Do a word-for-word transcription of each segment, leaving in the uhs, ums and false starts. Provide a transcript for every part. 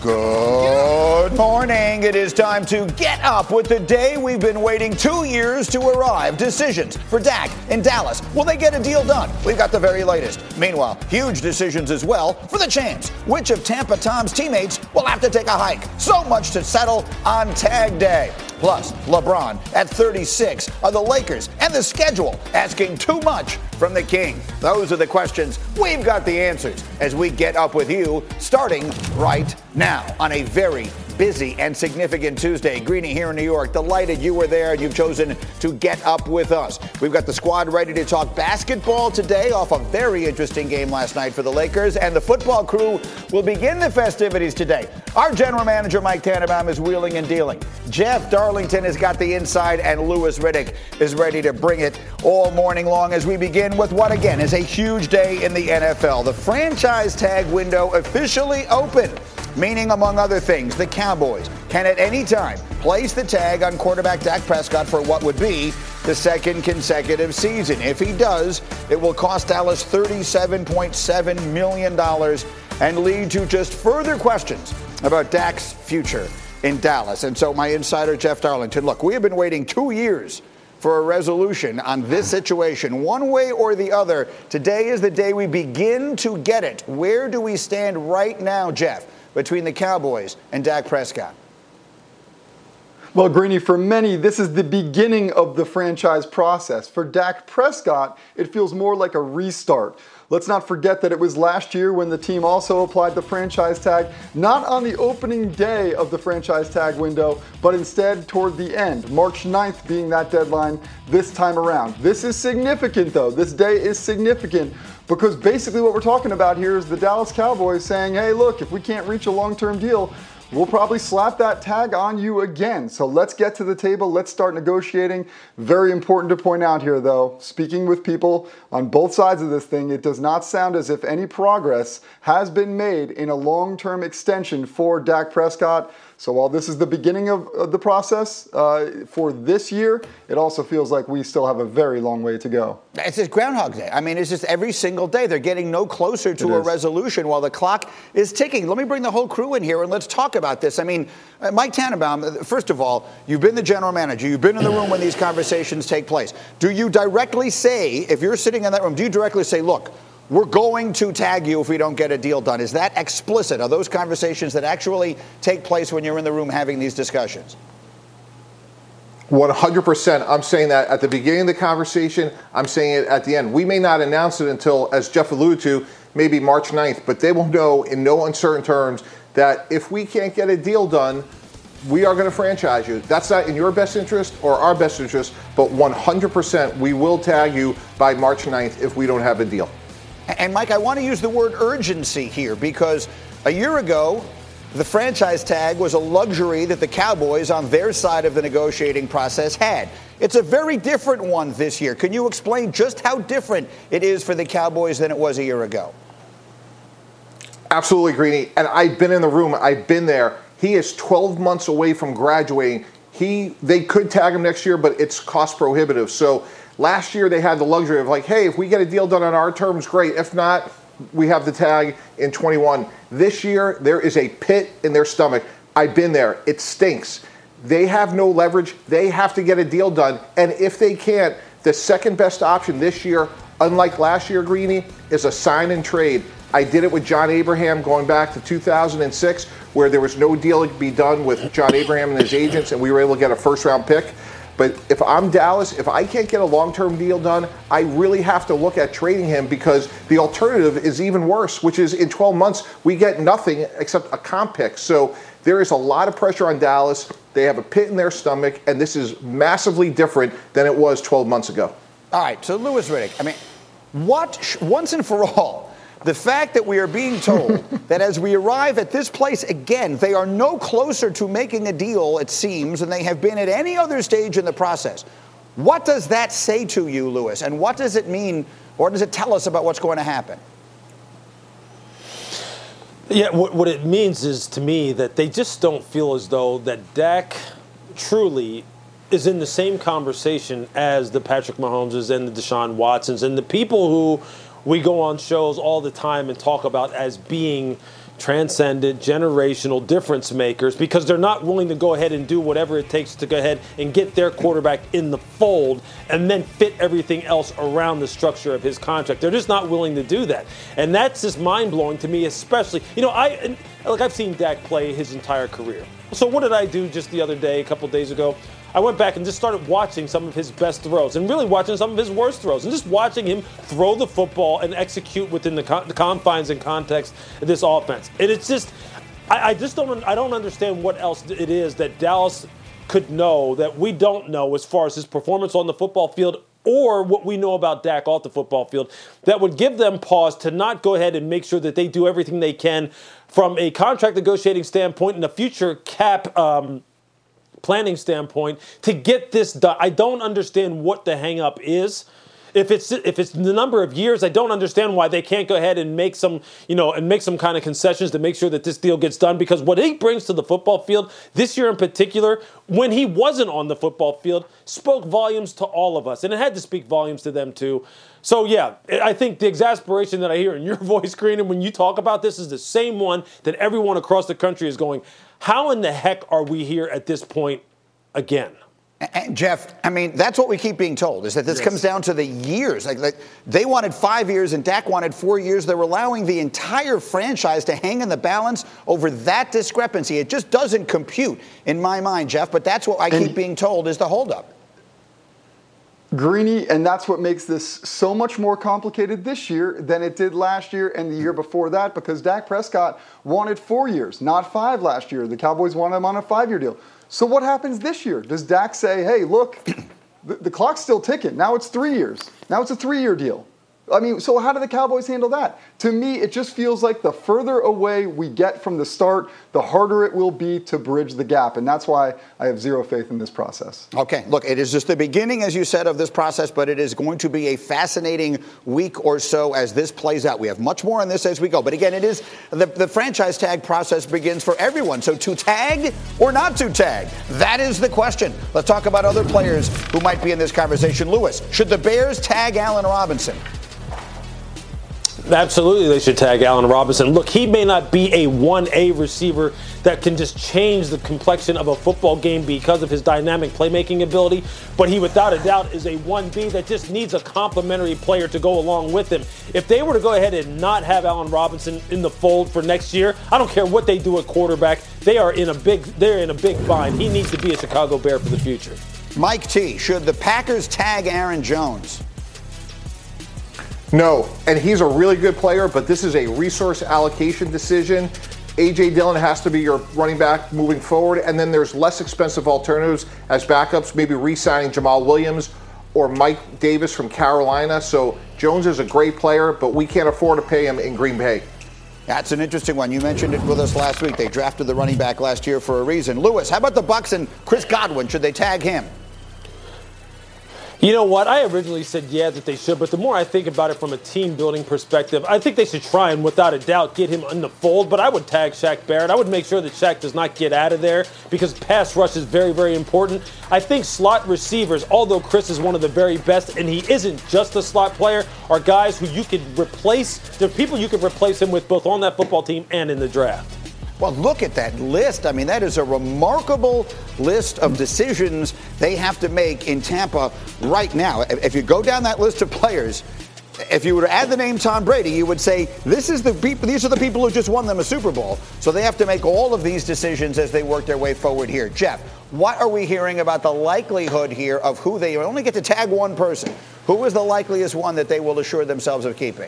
Good morning. It is time to get up with the day we've been waiting two years to arrive. Decisions for Dak in Dallas. Will they get a deal done? We've got the very latest. Meanwhile, huge decisions as well for the chance. Which of Tampa Tom's teammates will have to take a hike? So much to settle on tag day. Plus, LeBron at thirty-six are the Lakers and the schedule asking too much from the King. Those are the questions. We've got the answers as we get up with you starting right now on a very busy and significant Tuesday. Greeny here in New York. Delighted you were there and you've chosen to get up with us. We've got the squad ready to talk basketball today off a very interesting game last night for the Lakers, and the football crew will begin the festivities today. Our general manager, Mike Tannenbaum, is wheeling and dealing. Jeff Darlington has got the inside, and Louis Riddick is ready to bring it all morning long as we begin with what, again, is a huge day in the N F L. The franchise tag window officially open, meaning, among other things, the Cowboys can at any time place the tag on quarterback Dak Prescott for what would be the second consecutive season. If he does, it will cost Dallas thirty-seven point seven million dollars and lead to just further questions about Dak's future in Dallas. And so my insider, Jeff Darlington, look, we have been waiting two years for a resolution on this situation, one way or the other. Today is the day we begin to get it. Where do we stand right now, Jeff, between the Cowboys and Dak Prescott? Well, Greeny, for many, this is the beginning of the franchise process. For Dak Prescott, it feels more like a restart. Let's not forget that it was last year when the team also applied the franchise tag, not on the opening day of the franchise tag window, but instead toward the end, March ninth being that deadline this time around. This is significant, though. This day is significant because basically what we're talking about here is the Dallas Cowboys saying, hey, look, if we can't reach a long-term deal, we'll probably slap that tag on you again. So let's get to the table. Let's start negotiating. Very important to point out here, though, speaking with people on both sides of this thing, it does not sound as if any progress has been made in a long-term extension for Dak Prescott. So while this is the beginning of, of the process uh, for this year, it also feels like we still have a very long way to go. It's just Groundhog Day. I mean, it's just every single day. They're getting no closer to a resolution while the clock is ticking. Let me bring the whole crew in here and let's talk about this. I mean, uh, Mike Tannenbaum, first of all, you've been the general manager. You've been in the room when these conversations take place. Do you directly say, if you're sitting in that room, do you directly say, look, we're going to tag you if we don't get a deal done? Is that explicit? Are those conversations that actually take place when you're in the room having these discussions? one hundred percent. I'm saying that at the beginning of the conversation. I'm saying it at the end. We may not announce it until, as Jeff alluded to, maybe March ninth, but they will know in no uncertain terms that if we can't get a deal done, we are going to franchise you. That's not in your best interest or our best interest, but one hundred percent we will tag you by March ninth if we don't have a deal. And, Mike, I want to use the word urgency here because a year ago, the franchise tag was a luxury that the Cowboys on their side of the negotiating process had. It's a very different one this year. Can you explain just how different it is for the Cowboys than it was a year ago? Absolutely, Greeny. And I've been in the room. I've been there. He is twelve months away from graduating. He, they could tag him next year, but it's cost prohibitive. So last year they had the luxury of like, hey, if we get a deal done on our terms, great. If not, we have the tag in twenty-one. This year, there is a pit in their stomach. I've been there. It stinks. They have no leverage. They have to get a deal done. And if they can't, the second best option this year, unlike last year, Greeny, is a sign and trade. I did it with John Abraham going back to two thousand six, where there was no deal to be done with John Abraham and his agents, and we were able to get a first-round pick. But if I'm Dallas, if I can't get a long-term deal done, I really have to look at trading him because the alternative is even worse, which is in twelve months, we get nothing except a comp pick. So there is a lot of pressure on Dallas. They have a pit in their stomach, and this is massively different than it was twelve months ago. All right, so Louis Riddick, I mean, what, once and for all, the fact that we are being told that as we arrive at this place again, they are no closer to making a deal, it seems, than they have been at any other stage in the process. What does that say to you, Louis? And what does it mean, or does it tell us about what's going to happen? Yeah, what, what it means is, to me, that they just don't feel as though that Dak truly is in the same conversation as the Patrick Mahomeses and the Deshaun Watsons and the people who we go on shows all the time and talk about as being, transcendent, generational difference makers because they're not willing to go ahead and do whatever it takes to go ahead and get their quarterback in the fold and then fit everything else around the structure of his contract. They're just not willing to do that. And that's just mind-blowing to me, especially, you know, I like I've seen Dak play his entire career. So what did I do just the other day, a couple days ago? I went back and just started watching some of his best throws and really watching some of his worst throws and just watching him throw the football and execute within the, con- the confines and context of this offense. And it's just, I, I just don't, I don't understand what else it is that Dallas could know that we don't know as far as his performance on the football field or what we know about Dak off the football field that would give them pause to not go ahead and make sure that they do everything they can from a contract negotiating standpoint and a future cap um, planning standpoint to get this done. I don't understand what the hang-up is. If it's if it's the number of years, I don't understand why they can't go ahead and make some, you know, and make some kind of concessions to make sure that this deal gets done. Because what he brings to the football field this year in particular, when he wasn't on the football field, spoke volumes to all of us, and it had to speak volumes to them too. So yeah, I think the exasperation that I hear in your voice, Green, and when you talk about this is the same one that everyone across the country is going, how in the heck are we here at this point again? And Jeff, I mean, that's what we keep being told, is that this yes. comes down to the years. Like, like they wanted five years and Dak wanted four years. They're allowing the entire franchise to hang in the balance over that discrepancy. It just doesn't compute in my mind, Jeff, but that's what I and keep being told is the holdup. Greeny, and that's what makes this so much more complicated this year than it did last year and the year before that, because Dak Prescott wanted four years, not five last year. The Cowboys wanted him on a five-year deal. So what happens this year? Does Dak say, hey, look, the, the clock's still ticking. Now it's three years. Now it's a three-year deal. I mean, so how do the Cowboys handle that? To me, it just feels like the further away we get from the start, the harder it will be to bridge the gap. And that's why I have zero faith in this process. Okay, look, it is just the beginning, as you said, of this process, but it is going to be a fascinating week or so as this plays out. We have much more on this as we go. But again, it is the, the franchise tag process begins for everyone. So to tag or not to tag? That is the question. Let's talk about other players who might be in this conversation. Lewis, should the Bears tag Allen Robinson? Absolutely, they should tag Allen Robinson. Look, he may not be a one A receiver that can just change the complexion of a football game because of his dynamic playmaking ability, but he without a doubt is a one B that just needs a complementary player to go along with him. If they were to go ahead and not have Allen Robinson in the fold for next year, I don't care what they do at quarterback, they are in a big they're in a big bind. He needs to be a Chicago Bear for the future. Mike T, should the Packers tag Aaron Jones? No, and he's a really good player, but this is a resource allocation decision. A J. Dillon has to be your running back moving forward, and then there's less expensive alternatives as backups, maybe re-signing Jamal Williams or Mike Davis from Carolina. So Jones is a great player, but we can't afford to pay him in Green Bay. That's an interesting one. You mentioned it with us last week. They drafted the running back last year for a reason. Lewis, how about the Bucs and Chris Godwin? Should they tag him? You know what? I originally said yeah that they should, but the more I think about it from a team-building perspective, I think they should try and, without a doubt, get him in the fold. But I would tag Shaq Barrett. I would make sure that Shaq does not get out of there because pass rush is very, very important. I think slot receivers, although Chris is one of the very best, and he isn't just a slot player, are guys who you could replace. They're people you could replace him with both on that football team and in the draft. Well, look at that list. I mean, that is a remarkable list of decisions they have to make in Tampa right now. If you go down that list of players, if you were to add the name Tom Brady, you would say this is the people, these are the people who just won them a Super Bowl. So they have to make all of these decisions as they work their way forward here. Jeff, what are we hearing about the likelihood here of who they only get to tag one person? Who is the likeliest one that they will assure themselves of keeping?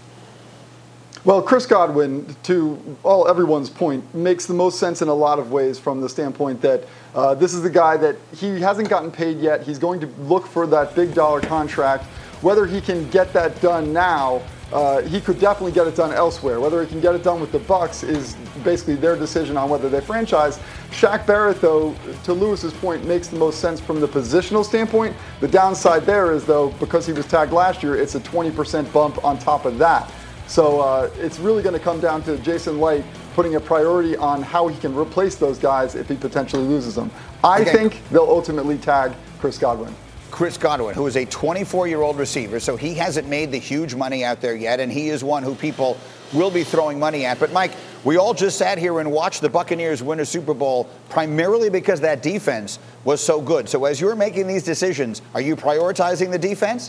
Well, Chris Godwin, to all everyone's point, makes the most sense in a lot of ways from the standpoint that uh, this is the guy that he hasn't gotten paid yet. He's going to look for that big dollar contract. Whether he can get that done now, uh, he could definitely get it done elsewhere. Whether he can get it done with the Bucs is basically their decision on whether they franchise. Shaq Barrett, though, to Lewis's point, makes the most sense from the positional standpoint. The downside there is, though, because he was tagged last year, it's a twenty percent bump on top of that. So uh, it's really going to come down to Jason Light putting a priority on how he can replace those guys if he potentially loses them. I okay. think they'll ultimately tag Chris Godwin. Chris Godwin, who is a twenty-four-year-old receiver, so he hasn't made the huge money out there yet, and he is one who people will be throwing money at. But, Mike, We all just sat here and watched the Buccaneers win a Super Bowl primarily because that defense was so good. So as you're making these decisions, are you prioritizing the defense?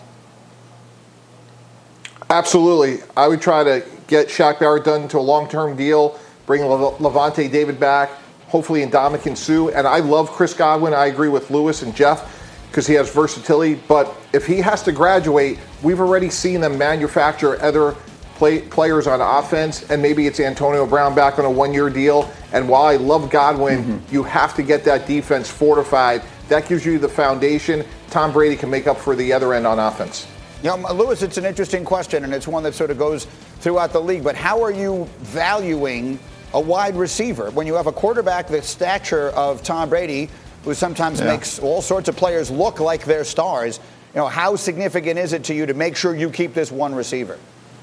Absolutely. I would try to get Shaq Barrett done to a long-term deal, bring Le- Levante David back, hopefully Ndamukong Suh. And I love Chris Godwin. I agree with Lewis and Jeff because he has versatility. But if he has to graduate, we've already seen them manufacture other play, players on offense, and maybe it's Antonio Brown back on a one-year deal. And while I love Godwin, mm-hmm. you have to get that defense fortified. That gives you the foundation. Tom Brady can make up for the other end on offense. You know, Lewis, it's an interesting question, and it's one that sort of goes throughout the league. But how are you valuing a wide receiver when you have a quarterback the stature of Tom Brady, who sometimes yeah. makes all sorts of players look like they're stars? You know, how significant is it to you to make sure you keep this one receiver?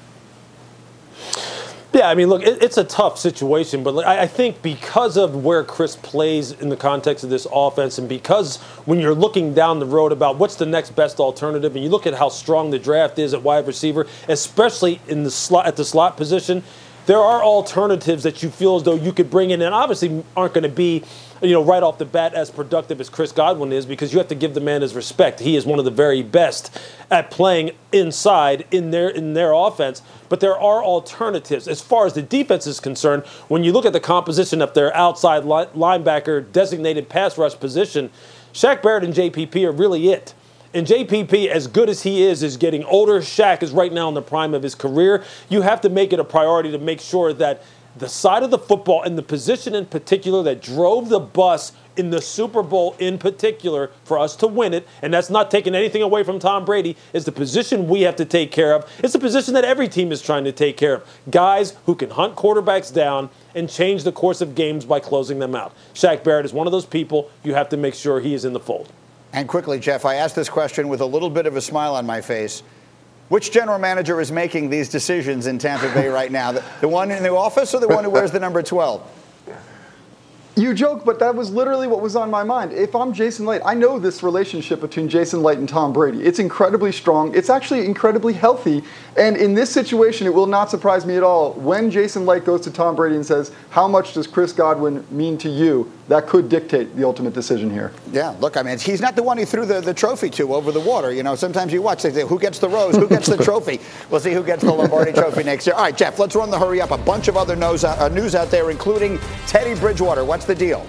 Yeah, I mean, look, it, it's a tough situation, but I, I think because of where Chris plays in the context of this offense, and because when you're looking down the road about what's the next best alternative, and you look at how strong the draft is at wide receiver, especially in the slot at the slot position, there are alternatives that you feel as though you could bring in, and obviously aren't going to be, you know, right off the bat as productive as Chris Godwin is, because you have to give the man his respect. He is one of the very best at playing inside in their in their offense. But there are alternatives. As far as the defense is concerned, when you look at the composition of their outside li- linebacker designated pass rush position, Shaq Barrett and J P P are really it. And J P P, as good as he is, is getting older. Shaq is right now in the prime of his career. You have to make it a priority to make sure that the side of the football and the position in particular that drove the bus in the Super Bowl in particular for us to win it, and that's not taking anything away from Tom Brady, is the position we have to take care of. It's a position that every team is trying to take care of. Guys who can hunt quarterbacks down and change the course of games by closing them out. Shaq Barrett is one of those people. You have to make sure he is in the fold. And quickly, Jeff, I asked this question with a little bit of a smile on my face. Which general manager is making these decisions in Tampa Bay right now? The, the one in the office or the one who wears the number twelve? You joke, but that was literally what was on my mind. If I'm Jason Licht, I know this relationship between Jason Licht and Tom Brady. It's incredibly strong. It's actually incredibly healthy. And in this situation, it will not surprise me at all when Jason Licht goes to Tom Brady and says, how much does Chris Godwin mean to you? That could dictate the ultimate decision here. Yeah, look, I mean, he's not the one he threw the, the trophy to over the water. You know, sometimes you watch, they say, who gets the rose? Who gets the trophy? We'll see who gets the Lombardi trophy next year. All right, Jeff, let's run the hurry up. A bunch of other news, uh, news out there, including Teddy Bridgewater. What's the deal?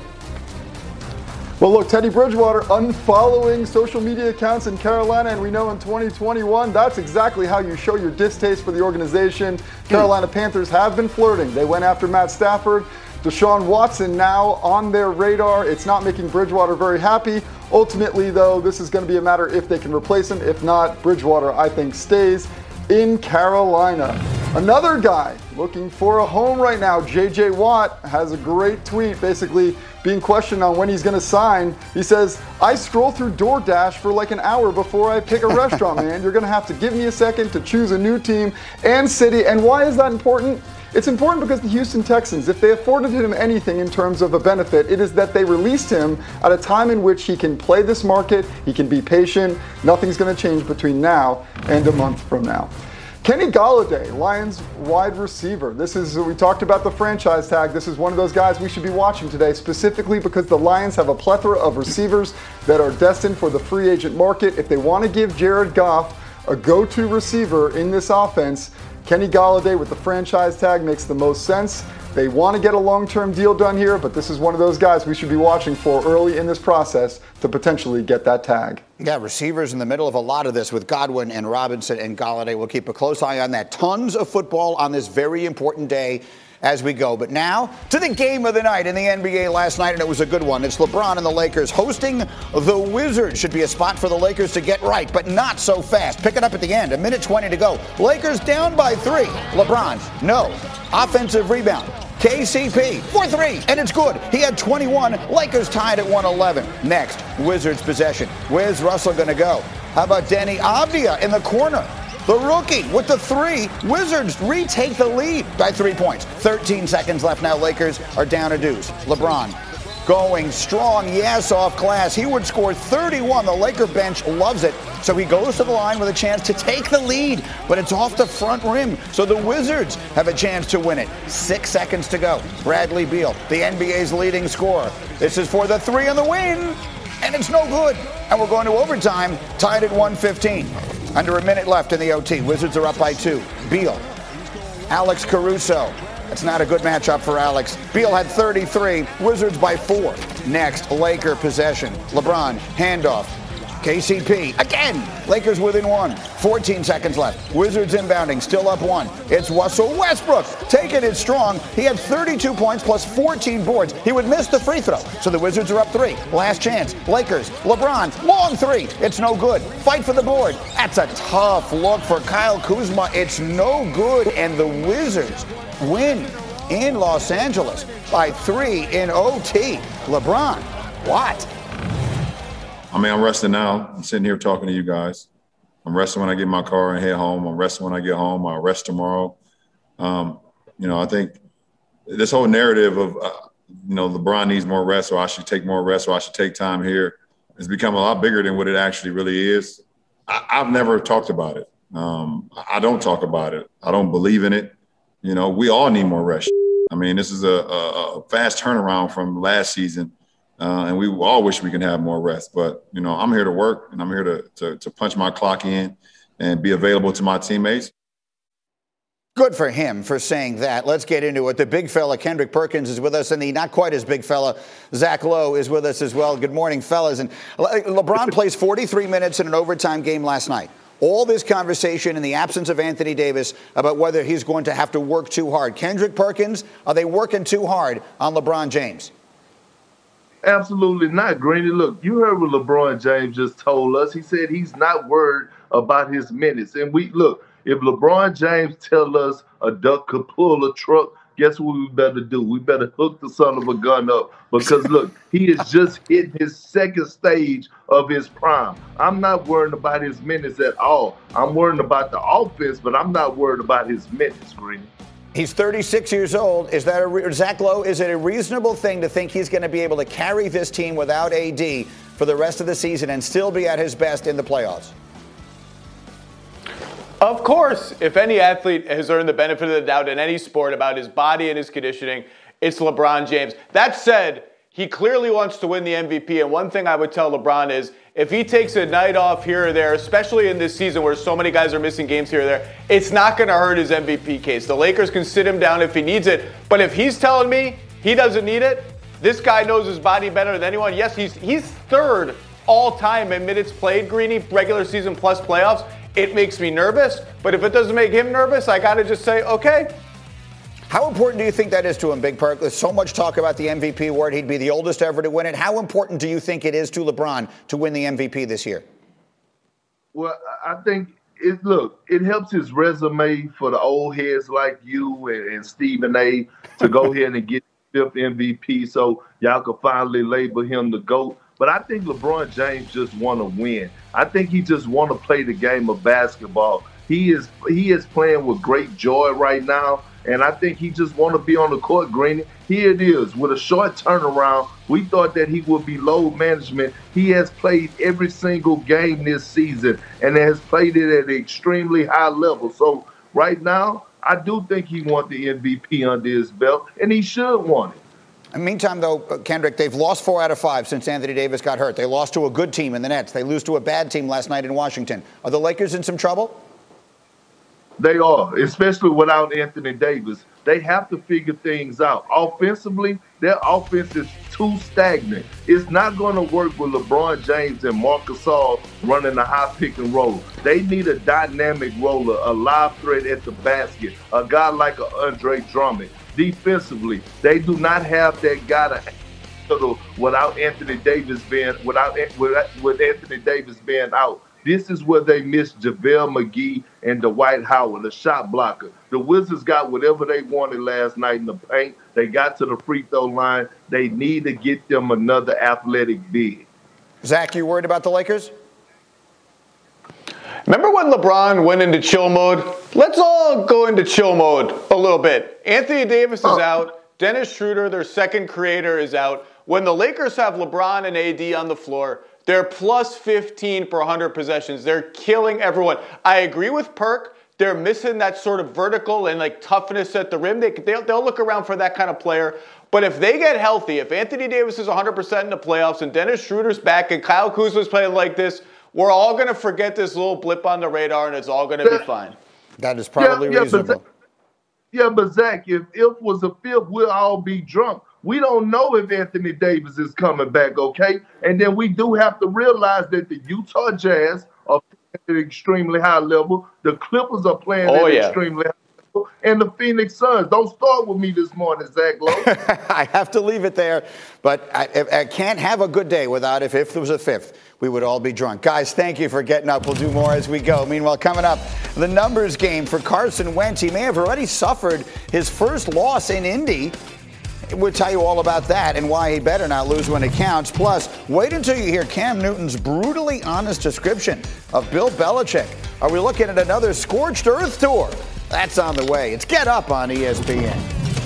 Well, look, Teddy Bridgewater unfollowing social media accounts in Carolina, and we know in twenty twenty-one, that's exactly how you show your distaste for the organization. Carolina Panthers have been flirting. They went after Matt Stafford. Deshaun Watson now on their radar. It's not making Bridgewater very happy. Ultimately, though, this is going to be a matter if they can replace him. If not, Bridgewater, I think, stays in Carolina. Another guy looking for a home right now, J J Watt, has a great tweet basically being questioned on when he's going to sign. He says, I scroll through DoorDash for like an hour before I pick a restaurant, man. You're going to have to give me a second to choose a new team and city. And why is that important? It's important because the Houston Texans, if they afforded him anything in terms of a benefit, it is that they released him at a time in which he can play this market, he can be patient. Nothing's going to change between now and a month from now. Kenny Golladay, Lions wide receiver. This is, we talked about the franchise tag. This is one of those guys we should be watching today, specifically because the Lions have a plethora of receivers that are destined for the free agent market. If they want to give Jared Goff a go-to receiver in this offense, Kenny Golladay with the franchise tag makes the most sense. They want to get a long-term deal done here, but this is one of those guys we should be watching for early in this process to potentially get that tag. Yeah, receivers in the middle of a lot of this with Godwin and Robinson and Golladay. We'll keep a close eye on that. Tons of football on this very important day as we go. But now to the game of the night in the N B A last night, and it was a good one. It's LeBron and the Lakers hosting the Wizards. Should be a spot for the Lakers to get right, but not so fast. Pick it up at the end. A minute twenty to go. Lakers down by three. LeBron, no. Offensive rebound. K C P for three, and it's good. He had twenty-one. Lakers tied at one eleven. Next, Wizards possession. Where's Russell going to go? How about Denny Avdia in the corner? The rookie with the three. Wizards retake the lead by three points. thirteen seconds left now. Lakers are down a deuce. LeBron going strong, yes, off glass. He would score thirty-one. The Laker bench loves it. So he goes to the line with a chance to take the lead, but it's off the front rim. So the Wizards have a chance to win it. Six seconds to go. Bradley Beal, the N B A's leading scorer. This is for the three and the win, and it's no good. And we're going to overtime, tied at one fifteen. Under a minute left in the O T. Wizards are up by two. Beal, Alex Caruso. That's not a good matchup for Alex. Beal had thirty-three. Wizards by four. Next, Laker possession. LeBron, handoff. K C P, again. Lakers within one. fourteen seconds left. Wizards inbounding, still up one. It's Russell Westbrook taking it strong. He had thirty-two points plus fourteen boards. He would miss the free throw. So the Wizards are up three. Last chance. Lakers, LeBron, long three. It's no good. Fight for the board. That's a tough look for Kyle Kuzma. It's no good. And the Wizards win in Los Angeles by three in O T. LeBron, what? I mean, I'm resting now. I'm sitting here talking to you guys. I'm resting when I get in my car and head home. I'm resting when I get home. I'll rest tomorrow. Um, you know, I think this whole narrative of, uh, you know, LeBron needs more rest, or I should take more rest, or I should take time here, has become a lot bigger than what it actually really is. I, I've never talked about it. Um, I don't talk about it. I don't believe in it. You know, we all need more rest. I mean, this is a, a, a fast turnaround from last season. Uh, and we all wish we can have more rest. But, you know, I'm here to work, and I'm here to, to, to punch my clock in and be available to my teammates. Good for him for saying that. Let's get into it. The big fella, Kendrick Perkins, is with us, and the not quite as big fella, Zach Lowe, is with us as well. Good morning, fellas. And LeBron plays forty-three minutes in an overtime game last night. All this conversation in the absence of Anthony Davis about whether he's going to have to work too hard. Kendrick Perkins, are they working too hard on LeBron James? Absolutely not, Greeny. Look, you heard what LeBron James just told us. He said he's not worried about his minutes. And we look, if LeBron James tell us a duck could pull a truck, guess what we better do? We better hook the son of a gun up, because look, he is just hitting his second stage of his prime. I'm not worried about his minutes at all. I'm worried about the offense, but I'm not worried about his minutes, Greeny. He's thirty-six years old. Is that a, Zach Lowe, is it a reasonable thing to think he's going to be able to carry this team without A D for the rest of the season and still be at his best in the playoffs? Of course, if any athlete has earned the benefit of the doubt in any sport about his body and his conditioning, it's LeBron James. That said, he clearly wants to win the M V P, and one thing I would tell LeBron is, if he takes a night off here or there, especially in this season where so many guys are missing games here or there, it's not going to hurt his M V P case. The Lakers can sit him down if he needs it, but if he's telling me he doesn't need it, this guy knows his body better than anyone. Yes, he's he's third all-time in minutes played, Greeny, regular season plus playoffs. It makes me nervous, but if it doesn't make him nervous, I got to just say, okay. How important do you think that is to him, Big Perk? There's so much talk about the M V P award. He'd be the oldest ever to win it. How important do you think it is to LeBron to win the M V P this year? Well, I think, it look, it helps his resume for the old heads like you and, and Stephen A. to go ahead and get fifth M V P so y'all can finally label him the GOAT. But I think LeBron James just want to win. I think he just want to play the game of basketball. He is he is playing with great joy right now. And I think he just want to be on the court, Greeny. Here it is. With a short turnaround, we thought that he would be load management. He has played every single game this season and has played it at an extremely high level. So right now, I do think he wants the M V P under his belt, and he should want it. In the meantime, though, Kendrick, they've lost four out of five since Anthony Davis got hurt. They lost to a good team in the Nets. They lose to a bad team last night in Washington. Are the Lakers in some trouble? They are, especially without Anthony Davis. They have to figure things out. Offensively, their offense is too stagnant. It's not going to work with LeBron James and Marc Gasol running a high pick and roll. They need a dynamic roller, a live threat at the basket, a guy like a Andre Drummond. Defensively, they do not have that guy to without Anthony Davis being without with Anthony Davis being out. This is where they missed JaVale McGee and Dwight Howard, the shot blocker. The Wizards got whatever they wanted last night in the paint. They got to the free throw line. They need to get them another athletic big. Zach, you worried about the Lakers? Remember when LeBron went into chill mode? Let's all go into chill mode a little bit. Anthony Davis is out. Dennis Schroeder, their second creator, is out. When the Lakers have LeBron and A D on the floor, they're plus fifteen per one hundred possessions. They're killing everyone. I agree with Perk. They're missing that sort of vertical and like toughness at the rim. They, they'll, they'll look around for that kind of player. But if they get healthy, if Anthony Davis is one hundred percent in the playoffs and Dennis Schroeder's back and Kyle Kuzma's playing like this, we're all going to forget this little blip on the radar and it's all going to be fine. That is probably yeah, yeah, reasonable. But, yeah, but Zach, if if was a fifth, we'll all be drunk. We don't know if Anthony Davis is coming back, okay? And then we do have to realize that the Utah Jazz are playing at an extremely high level. The Clippers are playing oh, at yeah. extremely high level. And the Phoenix Suns. Don't start with me this morning, Zach Lowe. I have to leave it there, but I, I can't have a good day without if, if there was a fifth. We would all be drunk. Guys, thank you for getting up. We'll do more as we go. Meanwhile, coming up, the numbers game for Carson Wentz. He may have already suffered his first loss in Indy. We'll tell you all about that and why he better not lose when it counts. Plus, wait until you hear Cam Newton's brutally honest description of Bill Belichick. Are we looking at another scorched earth tour? That's on the way. It's Get Up on E S P N.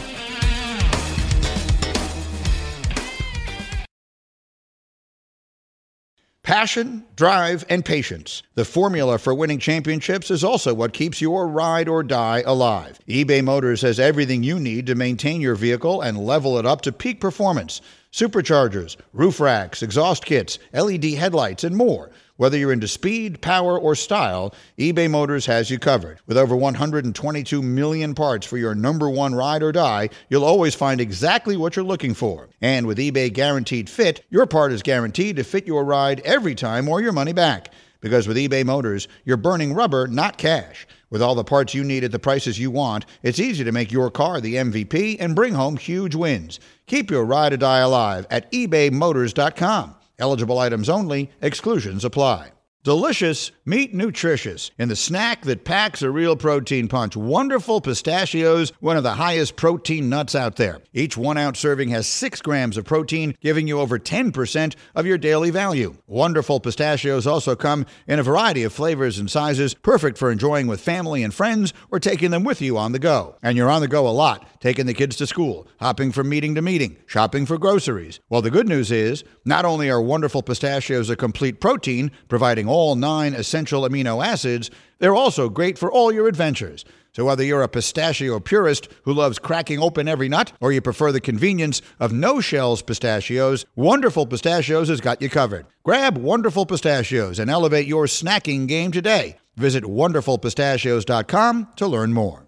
Passion, drive, and patience. The formula for winning championships is also what keeps your ride or die alive. eBay Motors has everything you need to maintain your vehicle and level it up to peak performance. Superchargers, roof racks, exhaust kits, L E D headlights, and more. Whether you're into speed, power, or style, eBay Motors has you covered. With over one hundred twenty-two million parts for your number one ride or die, you'll always find exactly what you're looking for. And with eBay Guaranteed Fit, your part is guaranteed to fit your ride every time or your money back. Because with eBay Motors, you're burning rubber, not cash. With all the parts you need at the prices you want, it's easy to make your car the M V P and bring home huge wins. Keep your ride or die alive at ebay motors dot com. Eligible items only. Exclusions apply. Delicious, meet nutritious in the snack that packs a real protein punch. Wonderful Pistachios, one of the highest protein nuts out there. Each one-ounce serving has six grams of protein, giving you over ten percent of your daily value. Wonderful Pistachios also come in a variety of flavors and sizes, perfect for enjoying with family and friends or taking them with you on the go. And you're on the go a lot, taking the kids to school, hopping from meeting to meeting, shopping for groceries. Well, the good news is, not only are Wonderful Pistachios a complete protein, providing all nine essential amino acids, they're also great for all your adventures. So whether you're a pistachio purist who loves cracking open every nut, or you prefer the convenience of no-shells pistachios, Wonderful Pistachios has got you covered. Grab Wonderful Pistachios and elevate your snacking game today. Visit wonderful pistachios dot com to learn more.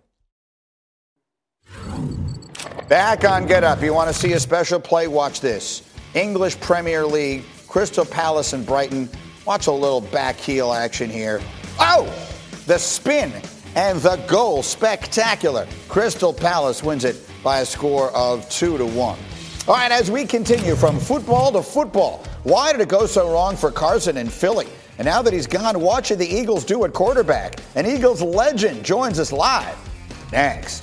Back on Get Up. You want to see a special play? Watch this. English Premier League, Crystal Palace and Brighton. Watch a little back heel action here. Oh, the spin and the goal. Spectacular. Crystal Palace wins it by a score of two to one. All right, as we continue from football to football, why did it go so wrong for Carson in Philly? And now that he's gone, watch what the Eagles do at quarterback. An Eagles legend joins us live next.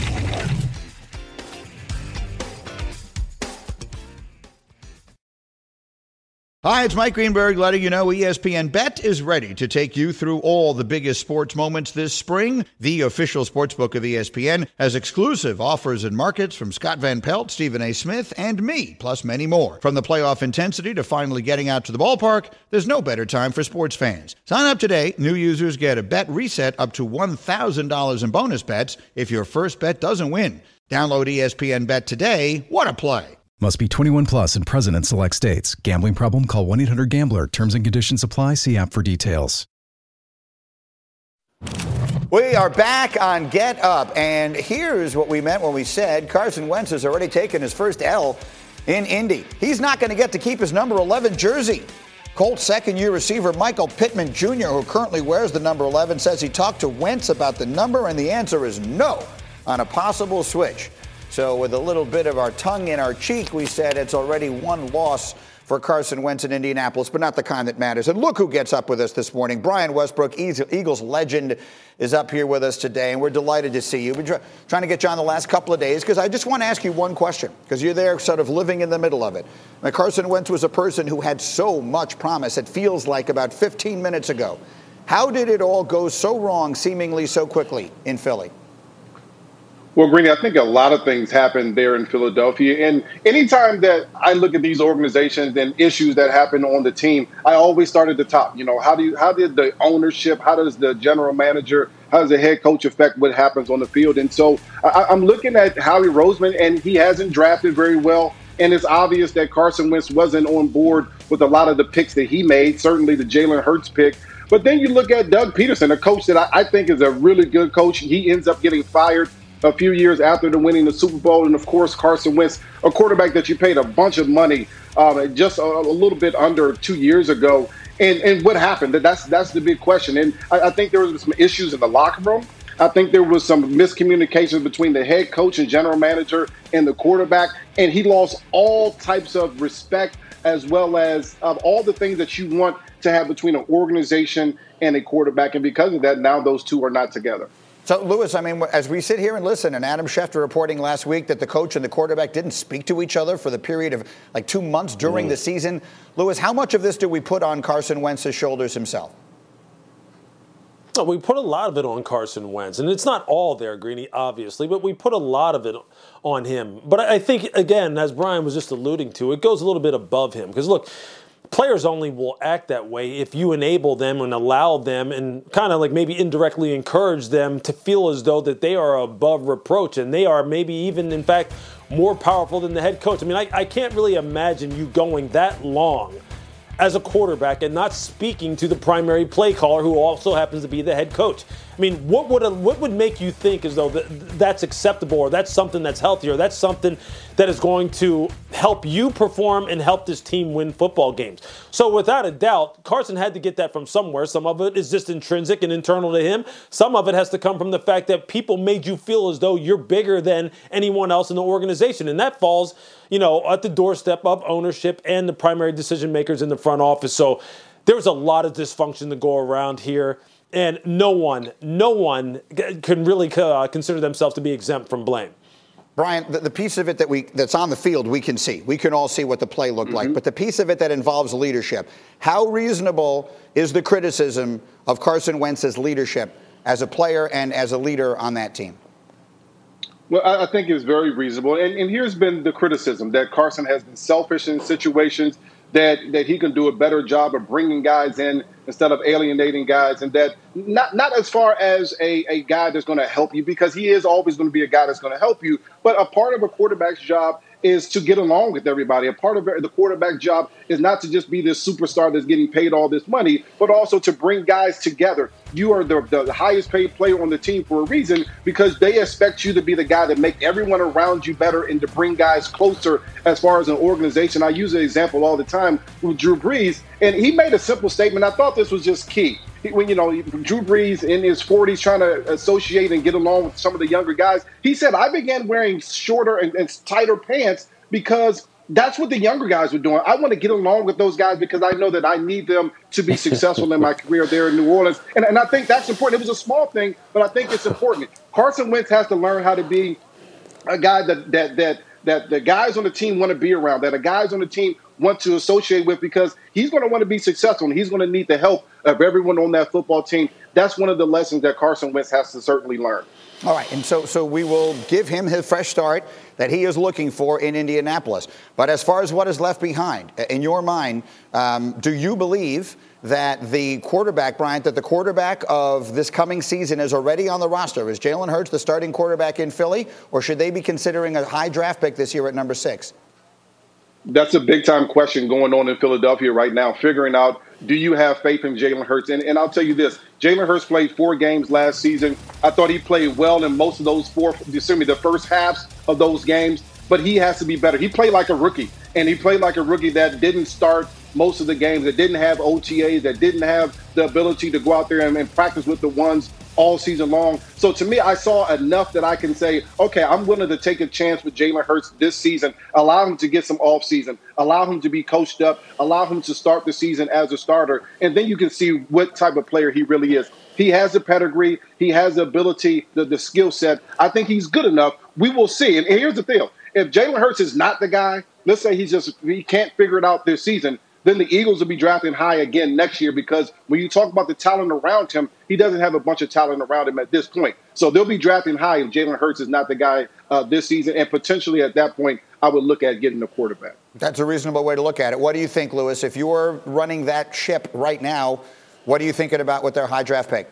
Hi, it's Mike Greenberg letting you know E S P N Bet is ready to take you through all the biggest sports moments this spring. The official sportsbook of E S P N has exclusive offers and markets from Scott Van Pelt, Stephen A. Smith, and me, plus many more. From the playoff intensity to finally getting out to the ballpark, there's no better time for sports fans. Sign up today. New users get a bet reset up to one thousand dollars in bonus bets if your first bet doesn't win. Download E S P N Bet today. What a play. Must be twenty-one plus and present in select states. Gambling problem? Call one eight hundred gambler. Terms and conditions apply. See app for details. We are back on Get Up, and here's what we meant when we said Carson Wentz has already taken his first L in Indy. He's not going to get to keep his number eleven jersey. Colts second-year receiver Michael Pittman Junior, who currently wears the number eleven, says he talked to Wentz about the number, and the answer is no on a possible switch. So with a little bit of our tongue in our cheek, we said it's already one loss for Carson Wentz in Indianapolis, but not the kind that matters. And look who gets up with us this morning. Brian Westbrook, Eagles legend, is up here with us today, and we're delighted to see you. We've been try- trying to get you on the last couple of days because I just want to ask you one question, because you're there sort of living in the middle of it. Now, Carson Wentz was a person who had so much promise, it feels like about fifteen minutes ago. How did it all go so wrong seemingly so quickly in Philly? Well, Greeny, I think a lot of things happen there in Philadelphia. And anytime that I look at these organizations and issues that happen on the team, I always start at the top. You know, how do you, how did the ownership, how does the general manager, how does the head coach affect what happens on the field? And so I, I'm looking at Howie Roseman, and he hasn't drafted very well. And it's obvious that Carson Wentz wasn't on board with a lot of the picks that he made, certainly the Jalen Hurts pick. But then you look at Doug Peterson, a coach that I, I think is a really good coach. He ends up getting fired a few years after the winning the Super Bowl. And, of course, Carson Wentz, a quarterback that you paid a bunch of money um, just a, a little bit under two years ago. And and what happened? That's that's the big question. And I, I think there was some issues in the locker room. I think there was some miscommunication between the head coach and general manager and the quarterback. And he lost all types of respect as well as uh, all the things that you want to have between an organization and a quarterback. And because of that, now those two are not together. So, Louis, I mean, as we sit here and listen, and Adam Schefter reporting last week that the coach and the quarterback didn't speak to each other for the period of like two months during mm. the season. Louis, how much of this do we put on Carson Wentz's shoulders himself? Oh, we put a lot of it on Carson Wentz, and it's not all there, Greeny, obviously, but we put a lot of it on him. But I think, again, as Brian was just alluding to, it goes a little bit above him. Because, look, players only will act that way if you enable them and allow them and kind of like maybe indirectly encourage them to feel as though that they are above reproach and they are maybe even, in fact, more powerful than the head coach. I mean, I, I can't really imagine you going that long as a quarterback and not speaking to the primary play caller who also happens to be the head coach. I mean, what would a, what would make you think as though that, that's acceptable or that's something that's healthy or that's something that is going to help you perform and help this team win football games? So without a doubt, Carson had to get that from somewhere. Some of it is just intrinsic and internal to him. Some of it has to come from the fact that people made you feel as though you're bigger than anyone else in the organization. And that falls, you know, at the doorstep of ownership and the primary decision makers in the front office. So there's a lot of dysfunction to go around here. And no one, no one can really uh, consider themselves to be exempt from blame. Brian, the, the piece of it that we that's on the field, we can see. We can all see what the play looked mm-hmm. like. But the piece of it that involves leadership, how reasonable is the criticism of Carson Wentz's leadership as a player and as a leader on that team? Well, I think it's very reasonable. And, and here's been the criticism that Carson has been selfish in situations, that that he can do a better job of bringing guys in instead of alienating guys, and that not not as far as a, a guy that's going to help you, because he is always going to be a guy that's going to help you, but a part of a quarterback's job is to get along with everybody. A part of the quarterback job is not to just be this superstar that's getting paid all this money, but also to bring guys together. You are the, the highest paid player on the team for a reason, because they expect you to be the guy that make everyone around you better and to bring guys closer as far as an organization. I use an example all the time with Drew Brees, and he made a simple statement. I thought this was just key. When, you know, Drew Brees in his forties trying to associate and get along with some of the younger guys, he said, I began wearing shorter and, and tighter pants because that's what the younger guys were doing. I want to get along with those guys because I know that I need them to be successful in my career there in New Orleans. And, and I think that's important. It was a small thing, but I think it's important. Carson Wentz has to learn how to be a guy that that that that the guys on the team want to be around, that the guys on the team want to associate with, because he's going to want to be successful and he's going to need the help of everyone on that football team. That's one of the lessons that Carson Wentz has to certainly learn. All right, and so so we will give him his fresh start that he is looking for in Indianapolis. But as far as what is left behind, in your mind, um, do you believe that the quarterback, Bryant, that the quarterback of this coming season is already on the roster? Is Jalen Hurts the starting quarterback in Philly, or should they be considering a high draft pick this year at number six? That's a big-time question going on in Philadelphia right now, figuring out, do you have faith in Jalen Hurts? And, and I'll tell you this, Jalen Hurts played four games last season. I thought he played well in most of those four, excuse me, the first halves of those games, but he has to be better. He played like a rookie, and he played like a rookie that didn't start most of the games, that didn't have O T As, that didn't have the ability to go out there and, and practice with the ones all season long. So to me, I saw enough that I can say, okay, I'm willing to take a chance with Jalen Hurts this season, allow him to get some off season, allow him to be coached up, allow him to start the season as a starter. And then you can see what type of player he really is. He has the pedigree. He has the ability, the, the skill set. I think he's good enough. We will see. And here's the deal. If Jalen Hurts is not the guy, let's say he's just, he can't figure it out this season, then the Eagles will be drafting high again next year, because when you talk about the talent around him, he doesn't have a bunch of talent around him at this point. So they'll be drafting high if Jalen Hurts is not the guy uh, this season. And potentially at that point, I would look at getting a quarterback. That's a reasonable way to look at it. What do you think, Lewis? If you're running that ship right now, what are you thinking about with their high draft pick?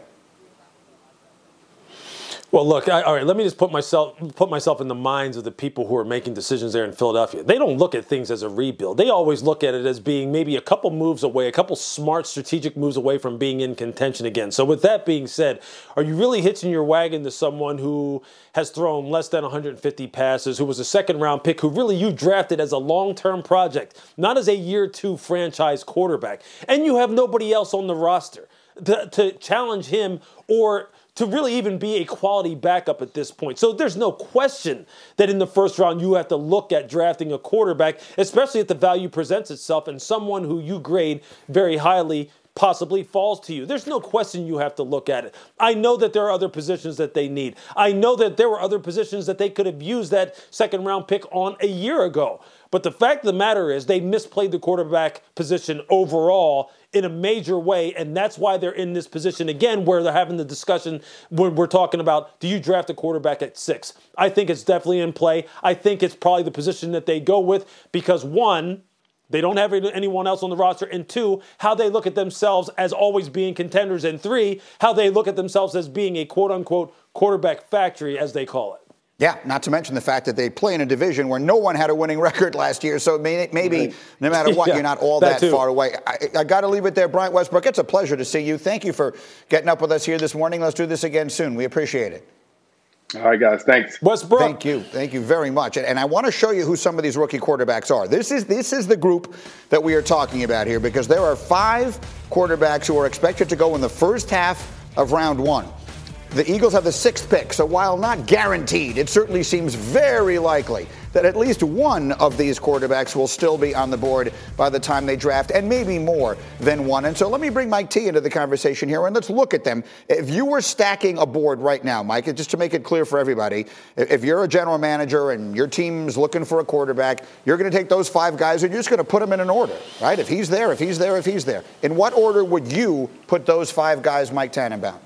Well, look, I, all right, let me just put myself put myself in the minds of the people who are making decisions there in Philadelphia. They don't look at things as a rebuild. They always look at it as being maybe a couple moves away, a couple smart strategic moves away from being in contention again. So with that being said, are you really hitching your wagon to someone who has thrown less than one hundred fifty passes, who was a second-round pick, who really you drafted as a long-term project, not as a year-two franchise quarterback, and you have nobody else on the roster to, to challenge him or to really even be a quality backup at this point? So there's no question that in the first round you have to look at drafting a quarterback, especially if the value presents itself and someone who you grade very highly possibly falls to you. There's no question you have to look at it. I know that there are other positions that they need. I know that there were other positions that they could have used that second round pick on a year ago. But the fact of the matter is they misplayed the quarterback position overall in a major way, and that's why they're in this position again where they're having the discussion when we're talking about, do you draft a quarterback at six? I think it's definitely in play. I think it's probably the position that they go with because, one, they don't have anyone else on the roster, and two, how they look at themselves as always being contenders, and three, how they look at themselves as being a quote-unquote quarterback factory, as they call it. Yeah, not to mention the fact that they play in a division where no one had a winning record last year, so maybe, maybe no matter what, yeah, you're not all that, that far away. I, I got to leave it there. Bryant Westbrook, it's a pleasure to see you. Thank you for getting up with us here this morning. Let's do this again soon. We appreciate it. All right, guys. Thanks. Westbrook. Thank you. Thank you very much. And, and I want to show you who some of these rookie quarterbacks are. This is this is the group that we are talking about here because there are five quarterbacks who are expected to go in the first half of round one. The Eagles have the sixth pick, so while not guaranteed, it certainly seems very likely that at least one of these quarterbacks will still be on the board by the time they draft, and maybe more than one. And so let me bring Mike T into the conversation here, and let's look at them. If you were stacking a board right now, Mike, just to make it clear for everybody, if you're a general manager and your team's looking for a quarterback, you're going to take those five guys and you're just going to put them in an order, right? If he's there, if he's there, if he's there. In what order would you put those five guys, Mike Tannenbaum?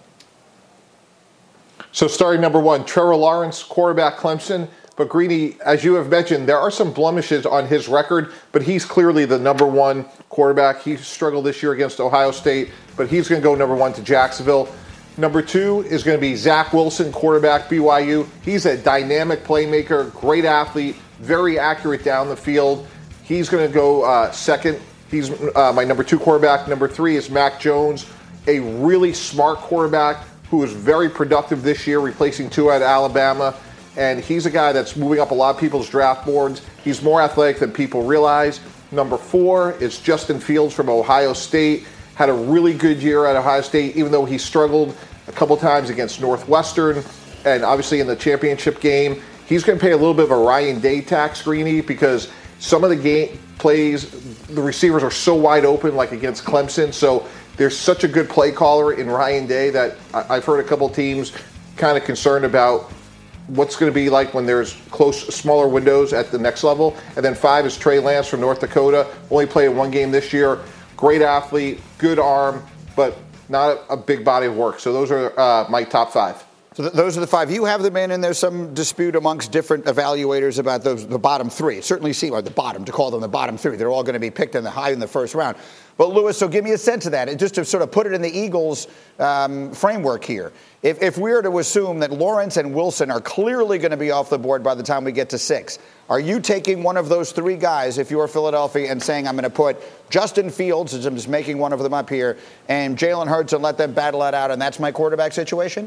So starting number one, Trevor Lawrence, quarterback, Clemson. But Greeny, as you have mentioned, there are some blemishes on his record, but he's clearly the number one quarterback. He struggled this year against Ohio State, but he's going to go number one to Jacksonville. Number two is going to be Zach Wilson, quarterback, B Y U. He's a dynamic playmaker, great athlete, very accurate down the field. He's going to go uh, second. He's uh, my number two quarterback. Number three is Mac Jones, a really smart quarterback who was very productive this year, replacing Tua at Alabama. And he's a guy that's moving up a lot of people's draft boards. He's more athletic than people realize. Number four is Justin Fields from Ohio State. Had a really good year at Ohio State, even though he struggled a couple times against Northwestern and obviously in the championship game. He's going to pay a little bit of a Ryan Day tax, Greeny, because some of the game plays, the receivers are so wide open, like against Clemson. So there's such a good play caller in Ryan Day that I've heard a couple teams kind of concerned about what's going to be like when there's close, smaller windows at the next level. And then five is Trey Lance from North Dakota. Only played one game this year. Great athlete, good arm, but not a, a big body of work. So those are uh, my top five. So th- those are the five. You have them in, and there's some dispute amongst different evaluators about those, the bottom three. It certainly seems, or the bottom, to call them the bottom three. They're all going to be picked in the high in the first round. But, Lewis, so give me a sense of that, and just to sort of put it in the Eagles' um, framework here. If, if we were to assume that Lawrence and Wilson are clearly going to be off the board by the time we get to six, are you taking one of those three guys, if you're Philadelphia, and saying, I'm going to put Justin Fields, as I'm just making one of them up here, and Jalen Hurts and let them battle that out, and that's my quarterback situation?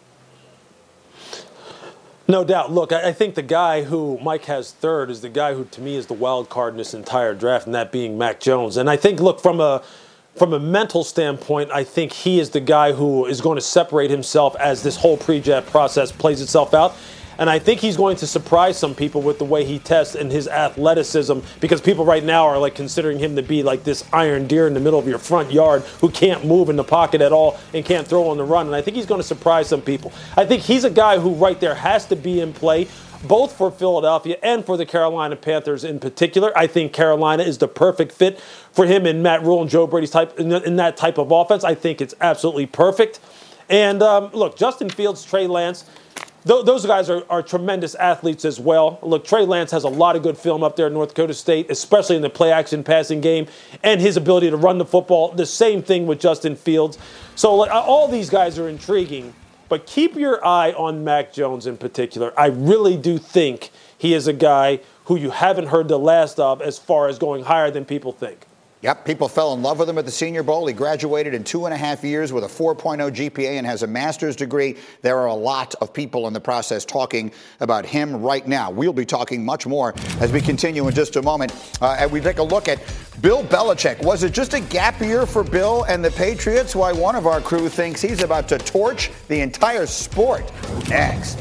No doubt. Look, I think the guy who Mike has third is the guy who, to me, is the wild card in this entire draft, and that being Mac Jones. And I think, look, from a from a mental standpoint, I think he is the guy who is going to separate himself as this whole pre-draft process plays itself out. And I think he's going to surprise some people with the way he tests and his athleticism, because people right now are like considering him to be like this iron deer in the middle of your front yard who can't move in the pocket at all and can't throw on the run. And I think he's going to surprise some people. I think he's a guy who right there has to be in play both for Philadelphia and for the Carolina Panthers in particular. I think Carolina is the perfect fit for him and Matt Rule and Joe Brady's type in, in that type of offense. I think it's absolutely perfect. And um, look, Justin Fields, Trey Lance, th- those guys are, are tremendous athletes as well. Look, Trey Lance has a lot of good film up there in North Dakota State, especially in the play-action passing game and his ability to run the football. The same thing with Justin Fields. So like, all these guys are intriguing. But keep your eye on Mac Jones in particular. I really do think he is a guy who you haven't heard the last of as far as going higher than people think. Yep, people fell in love with him at the Senior Bowl. He graduated in two and a half years with a four point oh G P A and has a master's degree. There are a lot of people in the process talking about him right now. We'll be talking much more as we continue in just a moment. Uh, and we take a look at Bill Belichick. Was it just a gap year for Bill and the Patriots? Why one of our crew thinks he's about to torch the entire sport. Next.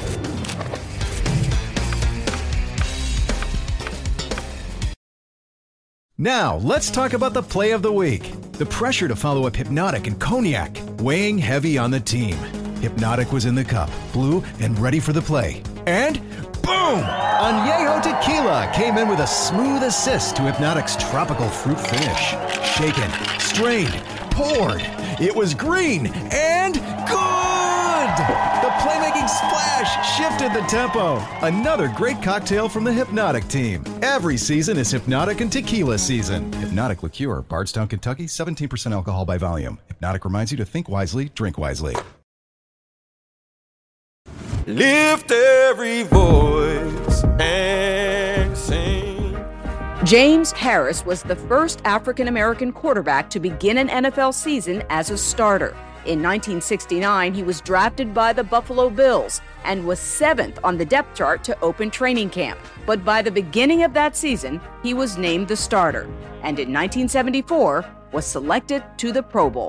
Now, let's talk about the play of the week. The pressure to follow up Hypnotic and Cognac, weighing heavy on the team. Hypnotic was in the cup, blue, and ready for the play. And boom! Añejo Tequila came in with a smooth assist to Hypnotic's tropical fruit finish. Shaken, strained, poured. It was green and good! The playmaking splash shifted the tempo. Another great cocktail from the Hypnotic team. Every season is Hypnotic and Tequila season. Hypnotic Liqueur, Bardstown, Kentucky, seventeen percent alcohol by volume. Hypnotic reminds you to think wisely, drink wisely. Lift every voice and sing. James Harris was the first African-American quarterback to begin an N F L season as a starter. In nineteen sixty-nine, he was drafted by the Buffalo Bills and was seventh on the depth chart to open training camp. But by the beginning of that season, he was named the starter, and in nineteen seventy-four was selected to the Pro Bowl.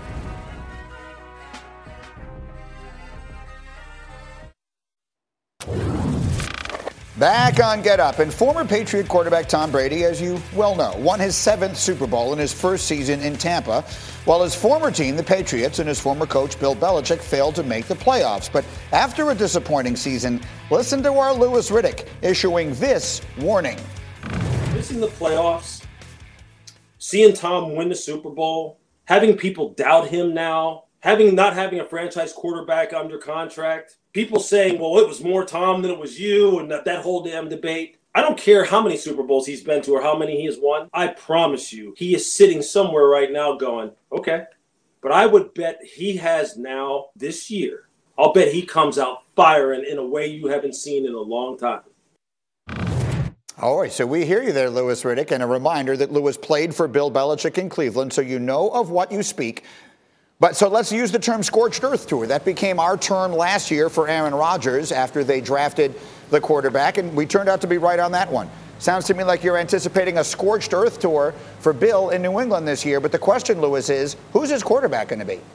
Back on Get Up, and former Patriot quarterback Tom Brady, as you well know, won his seventh Super Bowl in his first season in Tampa, while his former team, the Patriots, and his former coach Bill Belichick failed to make the playoffs. But after a disappointing season, listen to our Louis Riddick issuing this warning. Missing the playoffs, seeing Tom win the Super Bowl, having people doubt him now, having not having a franchise quarterback under contract, people saying, well, it was more Tom than it was you, and that, that whole damn debate. I don't care how many Super Bowls he's been to or how many he has won. I promise you, he is sitting somewhere right now going, okay. But I would bet he has now, this year, I'll bet he comes out firing in a way you haven't seen in a long time. All right, so we hear you there, Louis Riddick, and a reminder that Louis played for Bill Belichick in Cleveland, so you know of what you speak. But so let's use the term scorched earth tour. That became our term last year for Aaron Rodgers after they drafted the quarterback, and we turned out to be right on that one. Sounds to me like you're anticipating a scorched earth tour for Bill in New England this year. But the question, Louis, is who's his quarterback going to be?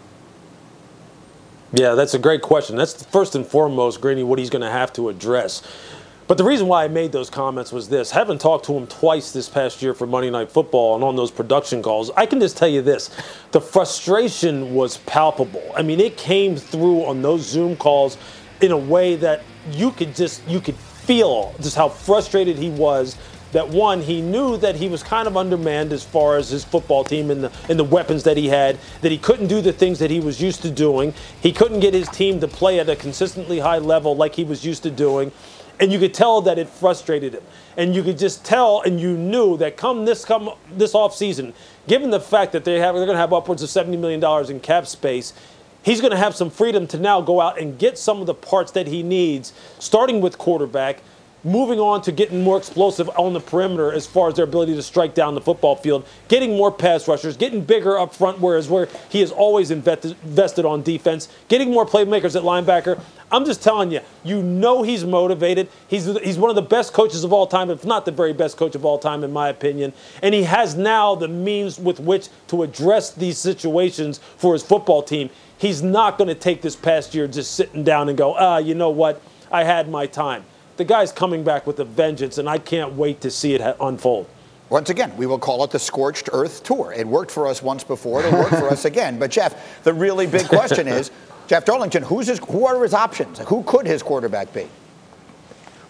Yeah, that's a great question. That's first and foremost, Greeny, what he's going to have to address. But the reason why I made those comments was this. Having talked to him twice this past year for Monday Night Football and on those production calls, I can just tell you this. The frustration was palpable. I mean, it came through on those Zoom calls in a way that you could just you could feel just how frustrated he was. That one, he knew that he was kind of undermanned as far as his football team and the, and the weapons that he had, that he couldn't do the things that he was used to doing. He couldn't get his team to play at a consistently high level like he was used to doing. And you could tell that it frustrated him. And you could just tell, and you knew that come this come this offseason, given the fact that they have, they're going to have upwards of seventy million dollars in cap space, he's going to have some freedom to now go out and get some of the parts that he needs, starting with quarterback, moving on to getting more explosive on the perimeter as far as their ability to strike down the football field, getting more pass rushers, getting bigger up front, whereas where he has always invested, invested on defense, getting more playmakers at linebacker. I'm just telling you, you know he's motivated. He's he's one of the best coaches of all time, if not the very best coach of all time, in my opinion. And he has now the means with which to address these situations for his football team. He's not going to take this past year just sitting down and go, ah, you know what, I had my time. The guy's coming back with a vengeance, and I can't wait to see it unfold. Once again, we will call it the Scorched Earth Tour. It worked for us once before. It'll work for us again. But, Jeff, the really big question is, Jeff Darlington, who's his, who are his options? Who could his quarterback be?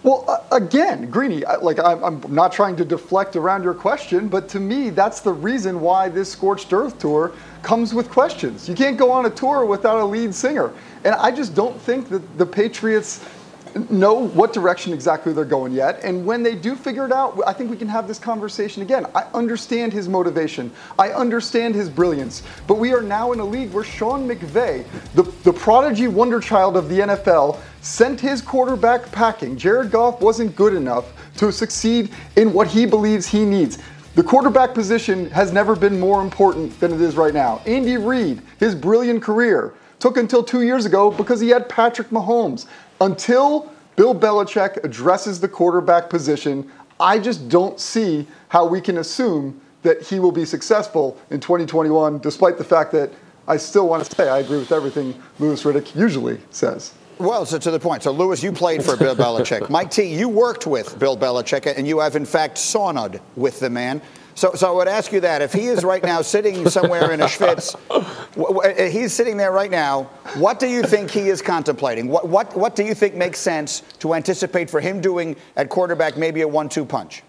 Well, uh, again, Greeny, I, like I'm, I'm not trying to deflect around your question, but to me, that's the reason why this Scorched Earth tour comes with questions. You can't go on a tour without a lead singer. And I just don't think that the Patriots know what direction exactly they're going yet. And when they do figure it out, I think we can have this conversation again. I understand his motivation. I understand his brilliance. But we are now in a league where Sean McVay, the, the prodigy wonder child of the N F L, sent his quarterback packing. Jared Goff wasn't good enough to succeed in what he believes he needs. The quarterback position has never been more important than it is right now. Andy Reid, his brilliant career, took until two years ago because he had Patrick Mahomes. Until Bill Belichick addresses the quarterback position, I just don't see how we can assume that he will be successful in twenty twenty-one, despite the fact that I still want to say I agree with everything Louis Riddick usually says. Well, so to the point. So, Louis, you played for Bill Belichick. Mike T, you worked with Bill Belichick, and you have, in fact, sauna'd with the man. So, so I would ask you that. If he is right now sitting somewhere in a schwitz, he's sitting there right now, what do you think he is contemplating? What, what, what do you think makes sense to anticipate for him doing at quarterback, maybe a one two punch?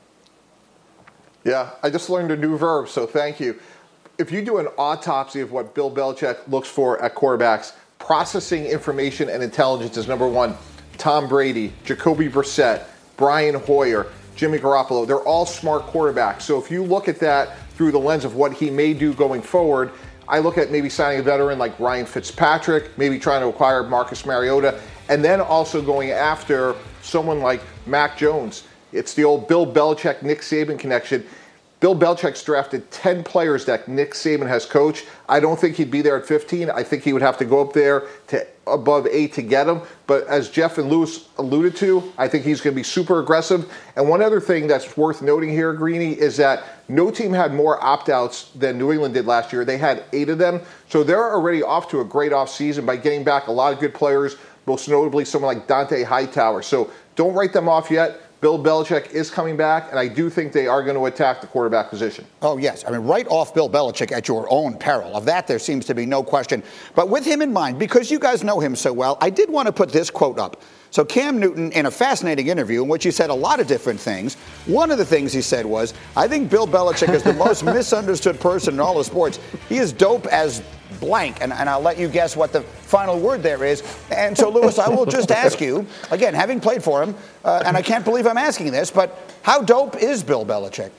Yeah, I just learned a new verb, so thank you. If you do an autopsy of what Bill Belichick looks for at quarterbacks, processing information and intelligence is number one. Tom Brady, Jacoby Brissett, Brian Hoyer, Jimmy Garoppolo, they're all smart quarterbacks. So if you look at that through the lens of what he may do going forward, I look at maybe signing a veteran like Ryan Fitzpatrick, maybe trying to acquire Marcus Mariota, and then also going after someone like Mac Jones. It's the old Bill Belichick, Nick Saban connection. Bill Belichick's drafted ten players that Nick Saban has coached. I don't think he'd be there at fifteen. I think he would have to go up there to above eight to get him. But as Jeff and Lewis alluded to, I think he's going to be super aggressive. And one other thing that's worth noting here, Greeny, is that no team had more opt-outs than New England did last year. They had eight of them. So they're already off to a great offseason by getting back a lot of good players, most notably someone like Dante Hightower. So don't write them off yet. Bill Belichick is coming back, and I do think they are going to attack the quarterback position. Oh, yes. I mean, right off Bill Belichick at your own peril. Of that, there seems to be no question. But with him in mind, because you guys know him so well, I did want to put this quote up. So Cam Newton, in a fascinating interview in which he said a lot of different things, one of the things he said was, I think Bill Belichick is the most misunderstood person in all of sports. He is dope as blank, and, and I'll let you guess what the final word there is. And so, Louis, I will just ask you, again, having played for him, uh, and I can't believe I'm asking this, but how dope is Bill Belichick?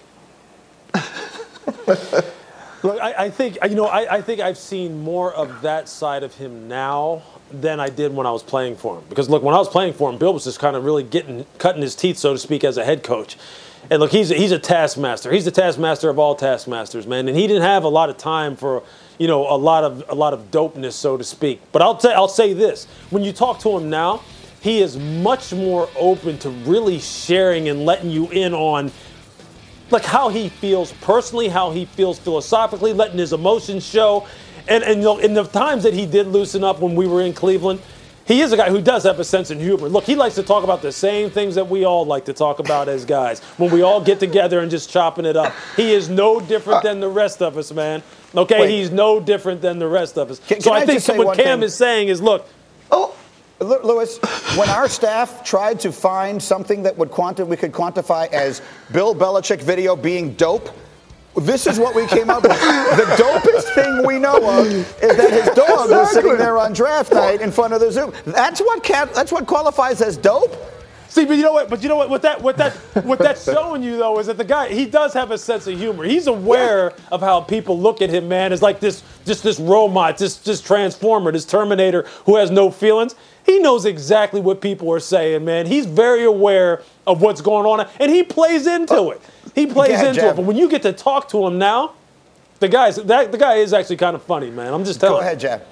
Look, I, I think, you know, I, I think I've seen more of that side of him now than I did when I was playing for him. Because, look, when I was playing for him, Bill was just kind of really getting, cutting his teeth, so to speak, as a head coach. And, look, he's a, he's a taskmaster. He's the taskmaster of all taskmasters, man. And he didn't have a lot of time for, you know, a lot of a lot of dopeness, so to speak. But I'll, t- I'll say this. When you talk to him now, he is much more open to really sharing and letting you in on, like, how he feels personally, how he feels philosophically, letting his emotions show. And, and you know, in the times that he did loosen up when we were in Cleveland, he is a guy who does have a sense of humor. Look, he likes to talk about the same things that we all like to talk about as guys. When we all get together and just chopping it up. He is no different than the rest of us, man. Okay? Wait. He's no different than the rest of us. Can, so can I, I think what Cam thing? is saying is, look. Oh, Louis, when our staff tried to find something that would quanti- we could quantify as Bill Belichick video being dope, this is what we came up with. The dopest thing we know of is that his dog exactly. was sitting there on draft night in front of the zoo. That's what cat, that's what qualifies as dope. See, but you know what? But you know what? What that, what that, what that's showing you though is that the guy, he does have a sense of humor. He's aware yeah. of how people look at him, man. As like this, just this robot, this, this transformer, this Terminator who has no feelings. He knows exactly what people are saying, man. He's very aware of what's going on, and he plays into it. He plays yeah, into Jeff. it. But when you get to talk to him now, the guy's that the guy is actually kind of funny, man. I'm just telling you. Go ahead, Jeff.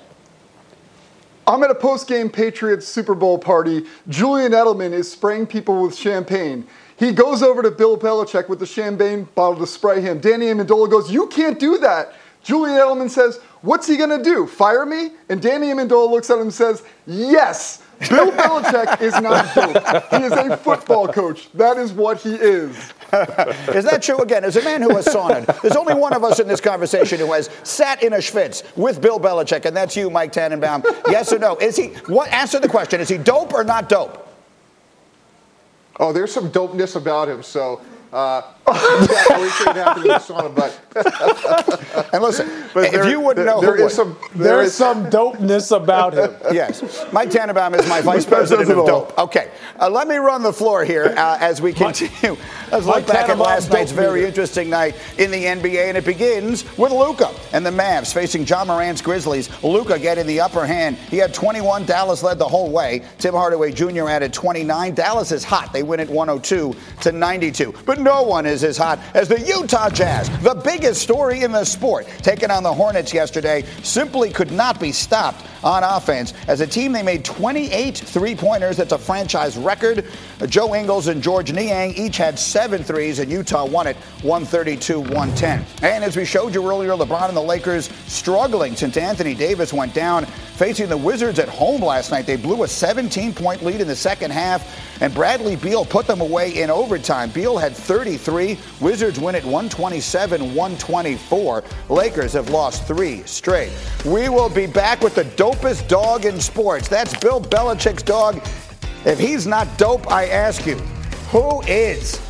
I'm at a post-game Patriots Super Bowl party. Julian Edelman is spraying people with champagne. He goes over to Bill Belichick with the champagne bottle to spray him. Danny Amendola goes, "You can't do that." Julian Edelman says, "What's he going to do, fire me?" And Danny Amendola looks at him and says, "Yes, Bill Belichick is not dope. He is a football coach. That is what he is." Is that true? Again, as a man who has sauna'd, there's only one of us in this conversation who has sat in a schwitz with Bill Belichick, and that's you, Mike Tannenbaum. Yes or no? Is he? What? Answer the question. Is he dope or not dope? Oh, there's some dopeness about him. So. Uh, yeah, we should have to do this on him, but and listen, but if there, you wouldn't there, know there who is would. some there There's is, some dopeness about him. Yes, Mike Tannenbaum is my vice president of dope. Okay, uh, let me run the floor here uh, as we continue. Let's look Mike back at last Tannenbaum's night's dope very meter. interesting night in the N B A, and it begins with Luka and the Mavs facing John Morant's Grizzlies. Luka getting the upper hand. He had twenty-one. Dallas led the whole way. Tim Hardaway Junior added twenty-nine. Dallas is hot. They win at one oh two to ninety-two. But no one is as hot as the Utah Jazz, the biggest story in the sport. Taking on the Hornets yesterday, simply could not be stopped on offense. As a team, they made twenty-eight three-pointers. That's a franchise record. Joe Ingles and George Niang each had seven threes, and Utah won it one thirty-two to one ten. And as we showed you earlier, LeBron and the Lakers struggling since Anthony Davis went down. Facing the Wizards at home last night, they blew a seventeen-point lead in the second half, and Bradley Beal put them away in overtime. Beal had thirty-three. Wizards win it one twenty-seven to one twenty-four. Lakers have lost three straight. We will be back with the dopest dog in sports. That's Bill Belichick's dog. If he's not dope, I ask you, who is?